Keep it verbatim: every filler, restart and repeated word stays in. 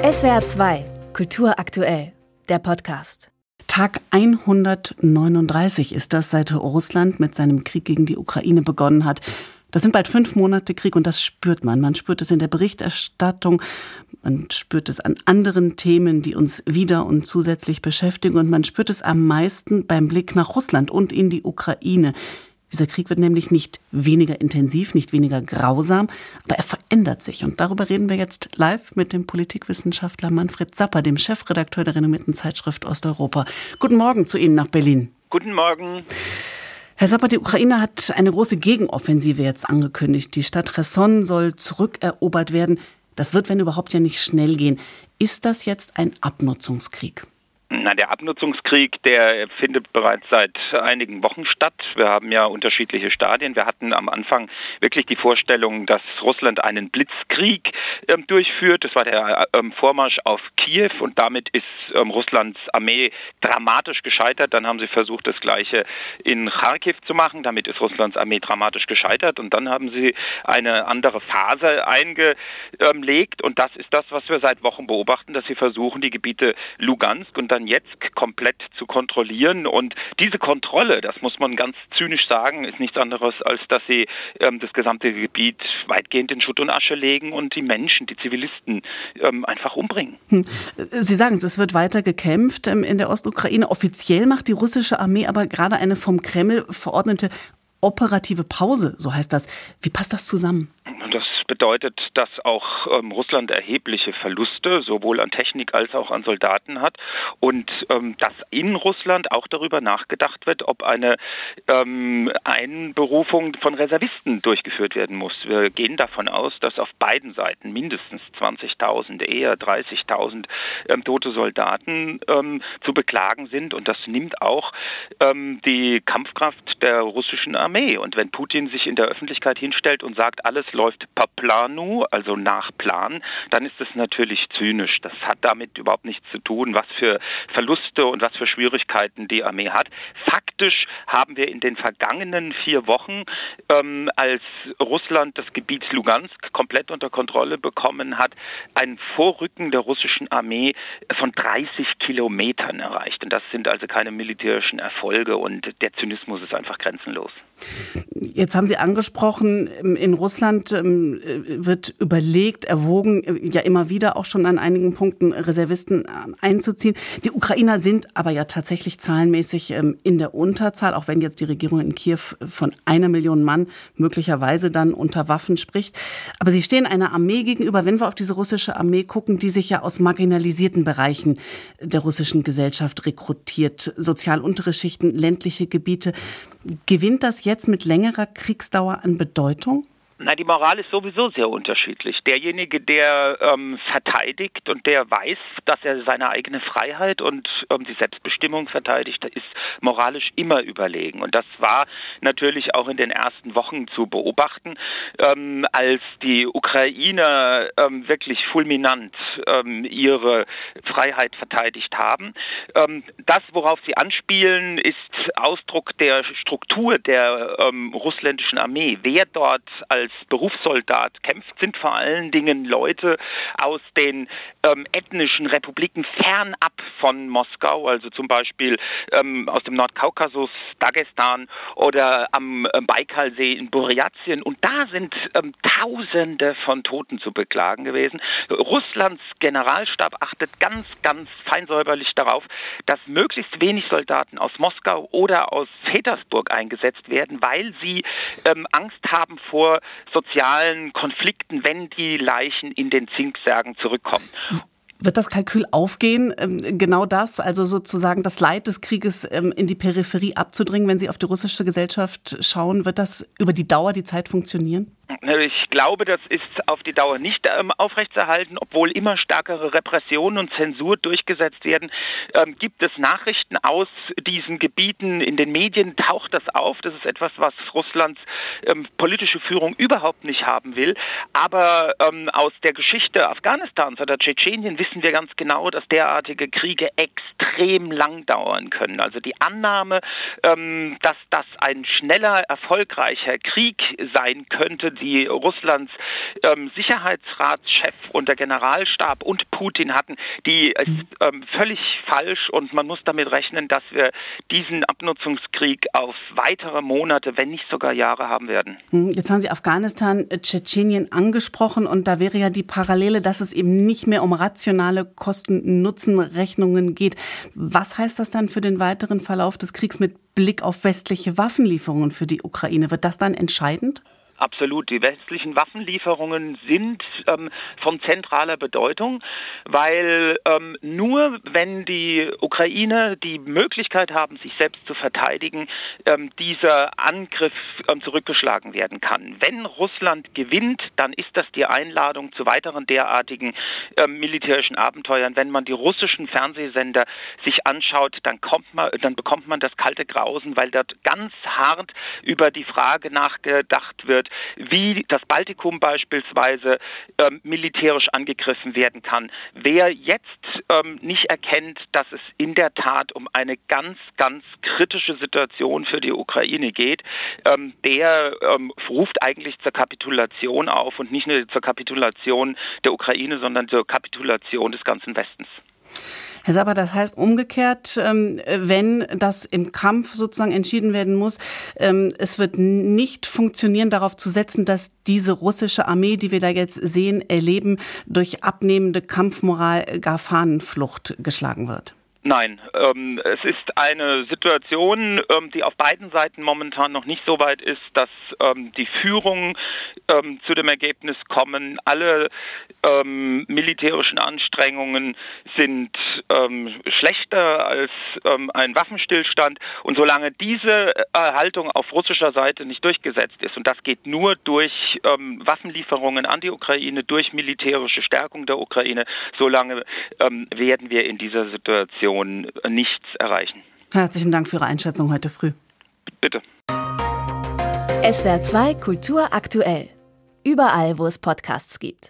S W R zwei, Kultur aktuell, der Podcast. Tag hundertneununddreißig ist das, seit Russland mit seinem Krieg gegen die Ukraine begonnen hat. Das sind bald fünf Monate Krieg und das spürt man. Man spürt es in der Berichterstattung, man spürt es an anderen Themen, die uns wieder und zusätzlich beschäftigen, und man spürt es am meisten beim Blick nach Russland und in die Ukraine. Dieser Krieg wird nämlich nicht weniger intensiv, nicht weniger grausam, aber er verändert sich. Und darüber reden wir jetzt live mit dem Politikwissenschaftler Manfred Sapper, dem Chefredakteur der renommierten Zeitschrift Osteuropa. Guten Morgen zu Ihnen nach Berlin. Guten Morgen. Herr Sapper, die Ukraine hat eine große Gegenoffensive jetzt angekündigt. Die Stadt Cherson soll zurückerobert werden. Das wird, wenn überhaupt, ja nicht schnell gehen. Ist das jetzt ein Abnutzungskrieg? Na, der Abnutzungskrieg, der findet bereits seit einigen Wochen statt. Wir haben ja unterschiedliche Stadien. Wir hatten am Anfang wirklich die Vorstellung, dass Russland einen Blitzkrieg ähm, durchführt. Das war der ähm, Vormarsch auf Kiew, und damit ist ähm, Russlands Armee dramatisch gescheitert. Dann haben sie versucht, das Gleiche in Charkiw zu machen. Damit ist Russlands Armee dramatisch gescheitert. Und dann haben sie eine andere Phase eingelegt. Und das ist das, was wir seit Wochen beobachten, dass sie versuchen, die Gebiete Lugansk und dann jetzt komplett zu kontrollieren. Und diese Kontrolle, das muss man ganz zynisch sagen, ist nichts anderes, als dass sie ähm, das gesamte Gebiet weitgehend in Schutt und Asche legen und die Menschen, die Zivilisten ähm, einfach umbringen. Hm. Sie sagen es, es wird weiter gekämpft ähm, in der Ostukraine. Offiziell macht die russische Armee aber gerade eine vom Kreml verordnete operative Pause, so heißt das. Wie passt das zusammen? Das bedeutet, dass auch ähm, Russland erhebliche Verluste sowohl an Technik als auch an Soldaten hat, und ähm, dass in Russland auch darüber nachgedacht wird, ob eine ähm, Einberufung von Reservisten durchgeführt werden muss. Wir gehen davon aus, dass auf beiden Seiten mindestens zwanzigtausend, eher dreißigtausend ähm, tote Soldaten ähm, zu beklagen sind, und das nimmt auch ähm, die Kampfkraft der russischen Armee. Und wenn Putin sich in der Öffentlichkeit hinstellt und sagt, alles läuft per Planu, also nach Plan, dann ist es natürlich zynisch. Das hat damit überhaupt nichts zu tun, was für Verluste und was für Schwierigkeiten die Armee hat. Faktisch haben wir in den vergangenen vier Wochen, ähm, als Russland das Gebiet Lugansk komplett unter Kontrolle bekommen hat, ein Vorrücken der russischen Armee von dreißig Kilometern erreicht. Und das sind also keine militärischen Erfolge, und der Zynismus ist einfach grenzenlos. Jetzt haben Sie angesprochen, in Russland wird überlegt, erwogen, ja immer wieder auch schon an einigen Punkten Reservisten einzuziehen. Die Ukrainer sind aber ja tatsächlich zahlenmäßig in der Unterzahl, auch wenn jetzt die Regierung in Kiew von einer Million Mann möglicherweise dann unter Waffen spricht. Aber sie stehen einer Armee gegenüber, wenn wir auf diese russische Armee gucken, die sich ja aus marginalisierten Bereichen der russischen Gesellschaft rekrutiert, sozial untere Schichten, ländliche Gebiete. Gewinnt das jetzt mit längerer Kriegsdauer an Bedeutung? Na, die Moral ist sowieso sehr unterschiedlich. Derjenige, der ähm, verteidigt und der weiß, dass er seine eigene Freiheit und ähm, die Selbstbestimmung verteidigt, ist moralisch immer überlegen. Und das war natürlich auch in den ersten Wochen zu beobachten, ähm, als die Ukrainer ähm, wirklich fulminant ähm, ihre Freiheit verteidigt haben. Ähm, das, worauf sie anspielen, ist Ausdruck der Struktur der ähm, russländischen Armee. Wer dort als als Berufssoldat kämpft, sind vor allen Dingen Leute aus den ähm, ethnischen Republiken fernab von Moskau, also zum Beispiel ähm, aus dem Nordkaukasus, Dagestan oder am äh, Baikalsee in Burjatien. Und da sind ähm, Tausende von Toten zu beklagen gewesen. Russlands Generalstab achtet ganz, ganz feinsäuberlich darauf, dass möglichst wenig Soldaten aus Moskau oder aus Petersburg eingesetzt werden, weil sie ähm, Angst haben vor sozialen Konflikten, wenn die Leichen in den Zinksärgen zurückkommen. Wird das Kalkül aufgehen, genau das, also sozusagen das Leid des Krieges in die Peripherie abzudringen, wenn Sie auf die russische Gesellschaft schauen? Wird das über die Dauer, die Zeit funktionieren? Ich glaube, das ist auf die Dauer nicht ähm, aufrechtzuerhalten, obwohl immer stärkere Repressionen und Zensur durchgesetzt werden. Ähm, gibt es Nachrichten aus diesen Gebieten, in den Medien taucht das auf. Das ist etwas, was Russlands ähm, politische Führung überhaupt nicht haben will. Aber ähm, aus der Geschichte Afghanistans oder Tschetschenien wissen wir ganz genau, dass derartige Kriege extrem lang dauern können. Also die Annahme, ähm, dass das ein schneller, erfolgreicher Krieg sein könnte, die Russlands ähm, Sicherheitsratschef und der Generalstab und Putin hatten, die ist ähm, völlig falsch und man muss damit rechnen, dass wir diesen Abnutzungskrieg auf weitere Monate, wenn nicht sogar Jahre haben werden. Jetzt haben Sie Afghanistan, Tschetschenien angesprochen und da wäre ja die Parallele, dass es eben nicht mehr um rationale Kosten-Nutzen-Rechnungen geht. Was heißt das dann für den weiteren Verlauf des Kriegs mit Blick auf westliche Waffenlieferungen für die Ukraine? Wird das dann entscheidend? Absolut. Die westlichen Waffenlieferungen sind ähm, von zentraler Bedeutung, weil ähm, nur wenn die Ukraine die Möglichkeit haben, sich selbst zu verteidigen, ähm, dieser Angriff ähm, zurückgeschlagen werden kann. Wenn Russland gewinnt, dann ist das die Einladung zu weiteren derartigen ähm, militärischen Abenteuern. Wenn man die russischen Fernsehsender sich anschaut, dann kommt man, dann bekommt man das kalte Grausen, weil dort ganz hart über die Frage nachgedacht wird, wie das Baltikum beispielsweise ähm, militärisch angegriffen werden kann. Wer jetzt ähm, nicht erkennt, dass es in der Tat um eine ganz, ganz kritische Situation für die Ukraine geht, ähm, der ähm, ruft eigentlich zur Kapitulation auf und nicht nur zur Kapitulation der Ukraine, sondern zur Kapitulation des ganzen Westens. Herr Saber, das heißt umgekehrt, wenn das im Kampf sozusagen entschieden werden muss, es wird nicht funktionieren, darauf zu setzen, dass diese russische Armee, die wir da jetzt sehen, erleben, durch abnehmende Kampfmoral gar Fahnenflucht geschlagen wird. Nein, ähm, es ist eine Situation, ähm, die auf beiden Seiten momentan noch nicht so weit ist, dass ähm, die Führung ähm, zu dem Ergebnis kommen. Alle ähm, militärischen Anstrengungen sind ähm, schlechter als ähm, ein Waffenstillstand. Und solange diese Haltung auf russischer Seite nicht durchgesetzt ist, und das geht nur durch ähm, Waffenlieferungen an die Ukraine, durch militärische Stärkung der Ukraine, solange ähm, werden wir in dieser Situation nichts erreichen. Herzlichen Dank für Ihre Einschätzung heute früh. Bitte. S W R zwei Kultur aktuell. Überall, wo es Podcasts gibt.